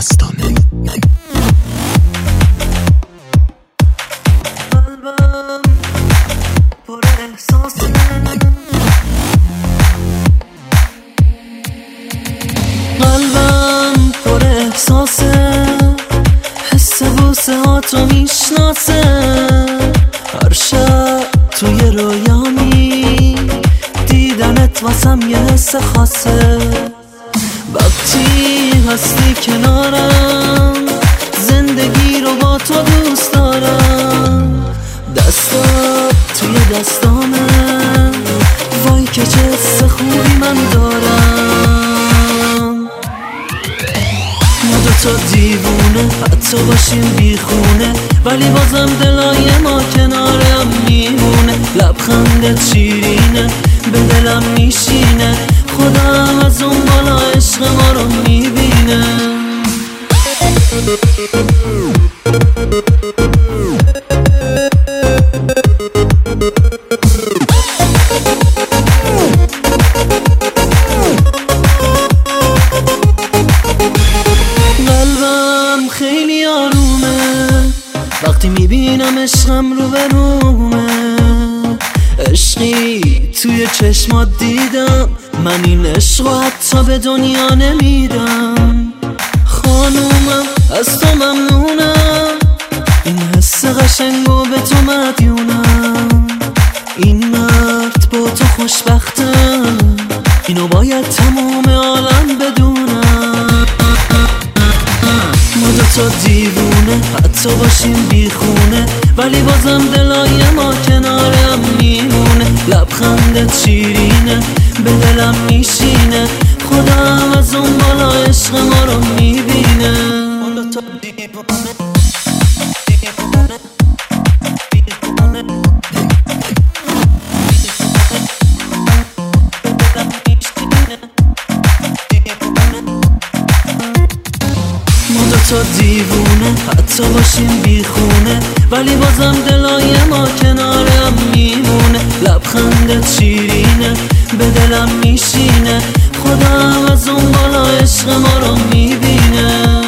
مستانه. قلبم پر احساسه، قلبم پر احساسه، حس بوسه ها تو میشناسه. هر شب توی رویامی دیدنت واسم یه حس خاصه. وقتی هستی کنارم زندگی رو با تو دوست دارم. دستات توی دستامه، وای که چه حس خوبی من دارم. ما دوتا دیوونه حتی باشیم بیخونه، ولی بازم دلای ما کنارم میمونه. لبخندت شیرینه به دلم میشینه، خودم از اون بالا عشق ما رو میبینه. قلبم خیلی آرومه وقتی میبینم عشقم رو به رومه. عشقی توی چشمات دیدم، من این عشق رو حتی به دنیا نمیدم. خانومم از تو ممنونم، این حس قشنگو به تو مدیونم. این مرد با تو خوشبختم، اینو باید تمام عالم بدونم. ما دوتا دیوونه حتی باشیم بیخونه، ولی بازم دلای ما کنارم میمونه. لبخندت شیرینه به دلم میشینه، خودم از اون بالا عشق ما رو میبینه. ما دوتا دیوونه تا دیوونه حتی باشیم بیخونه، ولی بازم دلای ما کنارم میمونه. لبخندت شیرینه به دلم میشینه، خودم از اون بالا عشق ما رو میبینه.